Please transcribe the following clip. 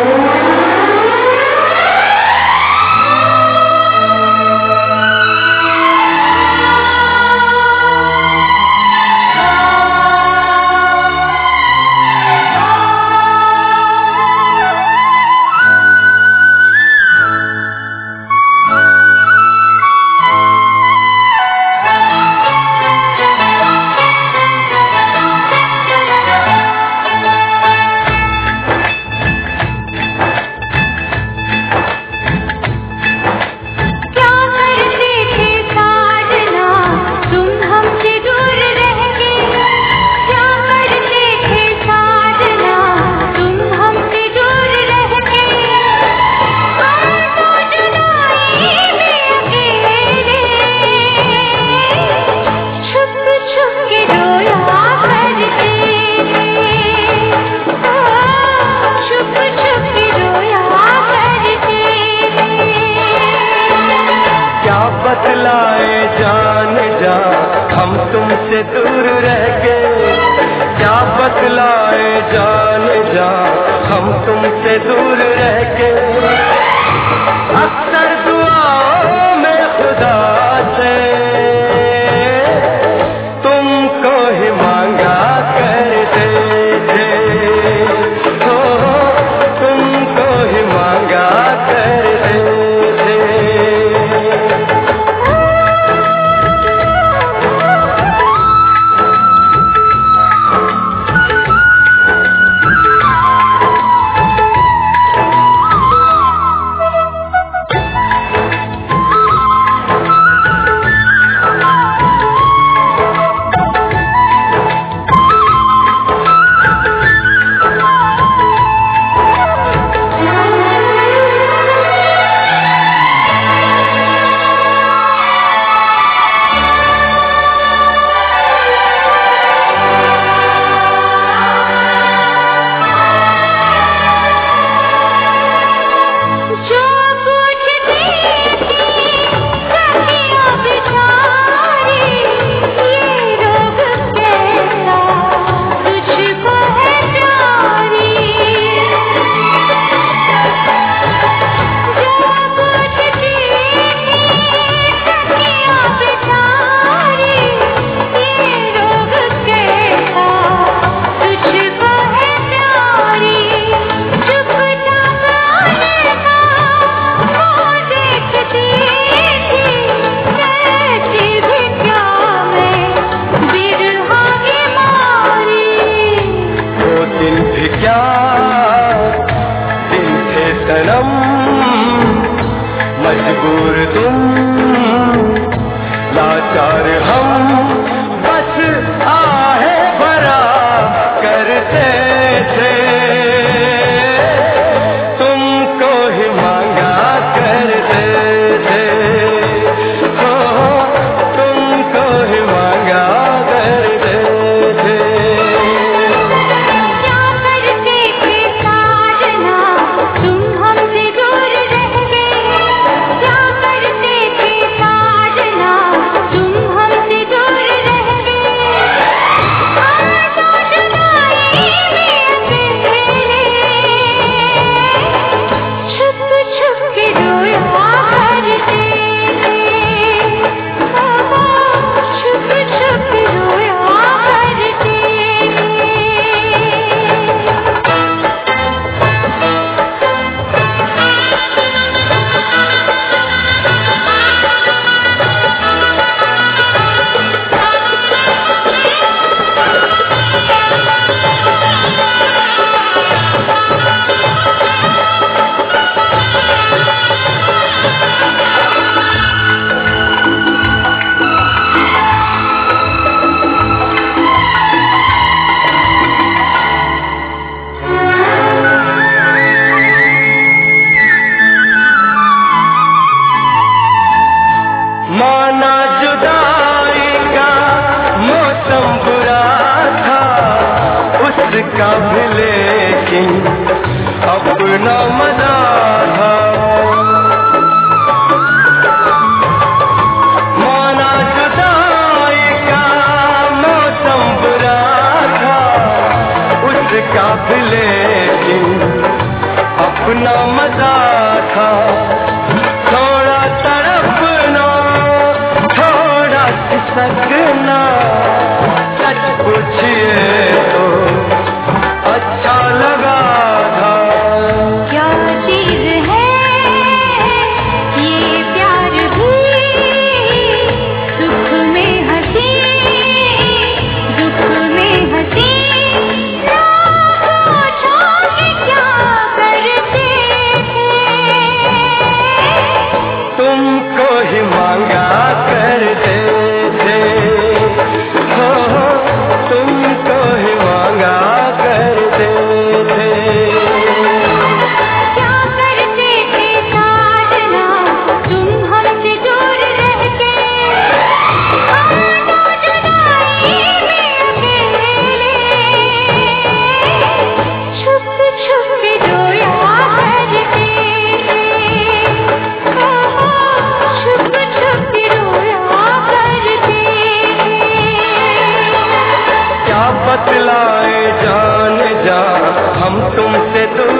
बतलाए जान जा हम तुमसे दूर रह के, क्या बतलाए जान जा हम तुमसे दूर रह के। अक्सर दुआओं में खुदा से तुमको ही मांगा करते थे, हो तुमको ही मांगा करते थे। मजबूर तुम लाचार हम बस आहे भरा करते थे, तुमको ही मांगा करते थे, हो तुमको ही मांगा करते थे। क्या करते थे साजना तुम हमसे दूर रह गए, क्या करते थे साजना तुम हमसे दूर रह गए। हम तो जुदाई में अकेले छुप छुप के रोया करते थे, छुप छुप के रोया करते थे। माना जुदाई का मौसम बुरा था उसका भी, लेकिन अपना मजा था। माना जुदाई का मौसम बुरा था उसका भी, लेकिन था, थोड़ा तड़पना, थोड़ा खिसकना, सच पूछिए तो अच्छा लगा था। क्या चीज है ये प्यार भी, सुख में हंसी, दुख में हंसी, ना पूछो कि क्या करते थे, तुमको ही मांगा करते थे, हो तुमको ही मांगा करते थे। क्या करते थे साजना तुम हमसे दूर रह के, हम तो जुदाई में अकेले, छुप छुप के रोया करते थे, छुप छुप के रोया करते थे। क्या बतलाए जान जा हम तुमसे दूर